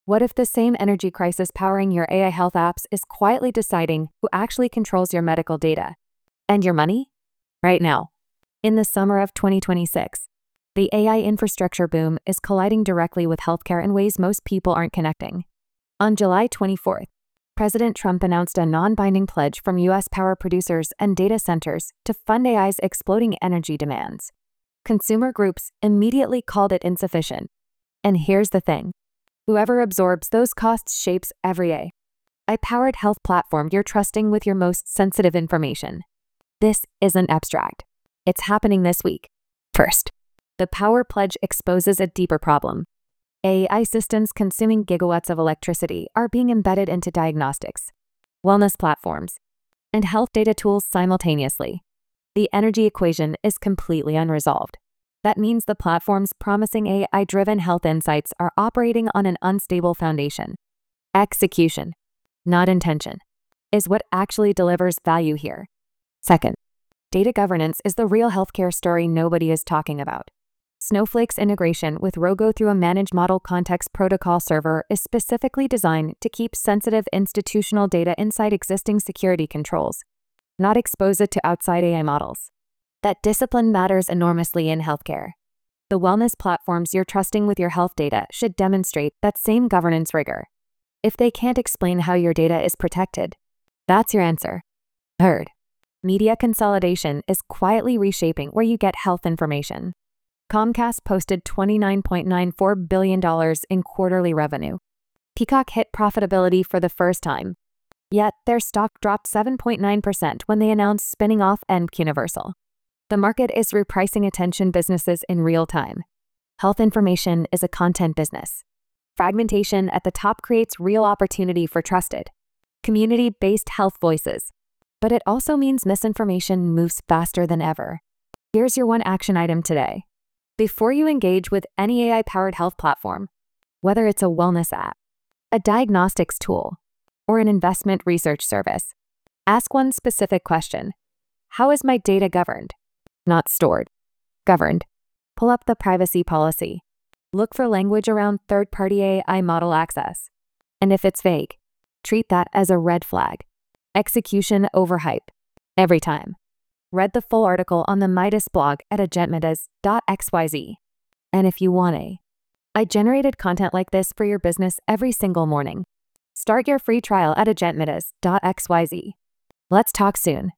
What if the same energy crisis powering your AI health apps is quietly deciding who actually controls your medical data and your money? Right now, in the summer of 2026, the AI infrastructure boom is colliding directly with healthcare in ways most people aren't connecting. On July 24th, President Trump announced a non-binding pledge from U.S. power producers and data centers to fund AI's exploding energy demands. Consumer groups immediately called it insufficient. And here's the thing. Whoever absorbs those costs shapes every AI-powered health platform you're trusting with your most sensitive information. This isn't abstract. It's happening this week. First, the power pledge exposes a deeper problem. AI systems consuming gigawatts of electricity are being embedded into diagnostics, wellness platforms, and health data tools simultaneously. The energy equation is completely unresolved. That means the platforms promising AI-driven health insights are operating on an unstable foundation. Execution, not intention, is what actually delivers value here. Second, data governance is the real healthcare story nobody is talking about. Snowflake's integration with Rogo through a managed model context protocol server is specifically designed to keep sensitive institutional data inside existing security controls, not expose it to outside AI models. That discipline matters enormously in healthcare. The wellness platforms you're trusting with your health data should demonstrate that same governance rigor. If they can't explain how your data is protected, that's your answer. Third, media consolidation is quietly reshaping where you get health information. Comcast posted $29.94 billion in quarterly revenue. Peacock hit profitability for the first time. Yet, their stock dropped 7.9% when they announced spinning off Universal. The market is repricing attention businesses in real time. Health information is a content business. Fragmentation at the top creates real opportunity for trusted, community-based health voices. But it also means misinformation moves faster than ever. Here's your one action item today. Before you engage with any AI-powered health platform, whether it's a wellness app, a diagnostics tool, or an investment research service, ask one specific question. How is my data governed? Not stored. Governed. Pull up the privacy policy. Look for language around third-party AI model access. And if it's vague, treat that as a red flag. Execution over hype. Every time. Read the full article on the Midas blog at agentmidas.xyz. And if you want I generated content like this for your business every single morning. Start your free trial at agentmidas.xyz. Let's talk soon.